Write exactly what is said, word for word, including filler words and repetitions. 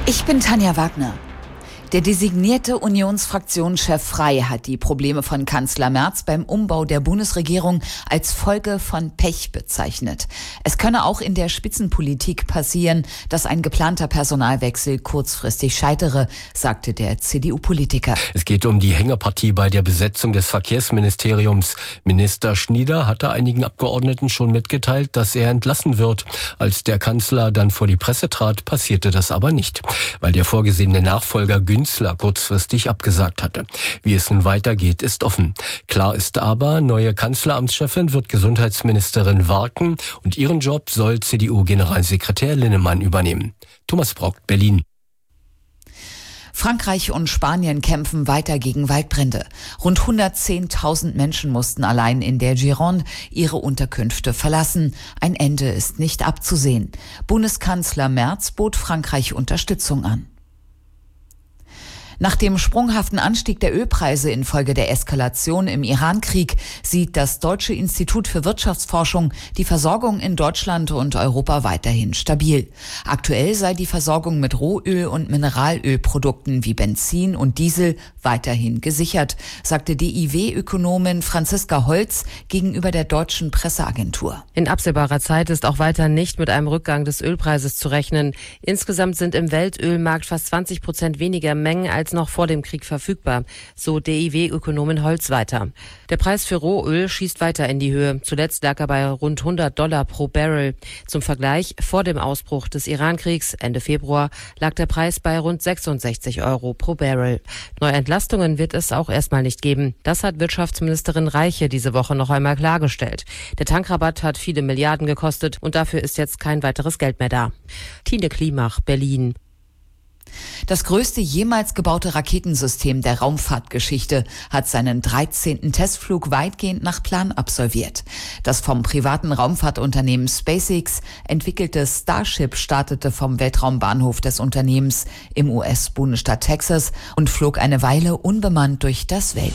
Ich bin Tanja Wagner. Der designierte Unionsfraktionschef Frey hat die Probleme von Kanzler Merz beim Umbau der Bundesregierung als Folge von Pech bezeichnet. Es könne auch in der Spitzenpolitik passieren, dass ein geplanter Personalwechsel kurzfristig scheitere, sagte der C D U-Politiker. Es geht um die Hängepartie bei der Besetzung des Verkehrsministeriums. Minister Schnieder hatte einigen Abgeordneten schon mitgeteilt, dass er entlassen wird. Als der Kanzler dann vor die Presse trat, passierte das aber nicht, weil der vorgesehene Nachfolger Günzler kurzfristig abgesagt hatte. Wie es nun weitergeht, ist offen. Klar ist aber, neue Kanzleramtschefin wird Gesundheitsministerin Warken und ihren Job soll C D U-Generalsekretär Linnemann übernehmen. Thomas Brock, Berlin. Frankreich und Spanien kämpfen weiter gegen Waldbrände. Rund hundertzehntausend Menschen mussten allein in der Gironde ihre Unterkünfte verlassen. Ein Ende ist nicht abzusehen. Bundeskanzler Merz bot Frankreich Unterstützung an. Nach dem sprunghaften Anstieg der Ölpreise infolge der Eskalation im Iran-Krieg sieht das Deutsche Institut für Wirtschaftsforschung die Versorgung in Deutschland und Europa weiterhin stabil. Aktuell sei die Versorgung mit Rohöl- und Mineralölprodukten wie Benzin und Diesel weiterhin gesichert, sagte D I W-Ökonomin Franziska Holz gegenüber der deutschen Presseagentur. In absehbarer Zeit ist auch weiter nicht mit einem Rückgang des Ölpreises zu rechnen. Insgesamt sind im Weltölmarkt fast zwanzig Prozent weniger Mengen als noch vor dem Krieg verfügbar, so D I W-Ökonomin Holz weiter. Der Preis für Rohöl schießt weiter in die Höhe. Zuletzt lag er bei rund hundert Dollar pro Barrel. Zum Vergleich, vor dem Ausbruch des Iran-Kriegs Ende Februar lag der Preis bei rund sechsundsechzig Euro pro Barrel. Neue Entlastungen wird es auch erstmal nicht geben. Das hat Wirtschaftsministerin Reiche diese Woche noch einmal klargestellt. Der Tankrabatt hat viele Milliarden gekostet und dafür ist jetzt kein weiteres Geld mehr da. Tine Klimach, Berlin. Das größte jemals gebaute Raketensystem der Raumfahrtgeschichte hat seinen dreizehnten Testflug weitgehend nach Plan absolviert. Das vom privaten Raumfahrtunternehmen SpaceX entwickelte Starship startete vom Weltraumbahnhof des Unternehmens im U S-Bundesstaat Texas und flog eine Weile unbemannt durch das Weltall.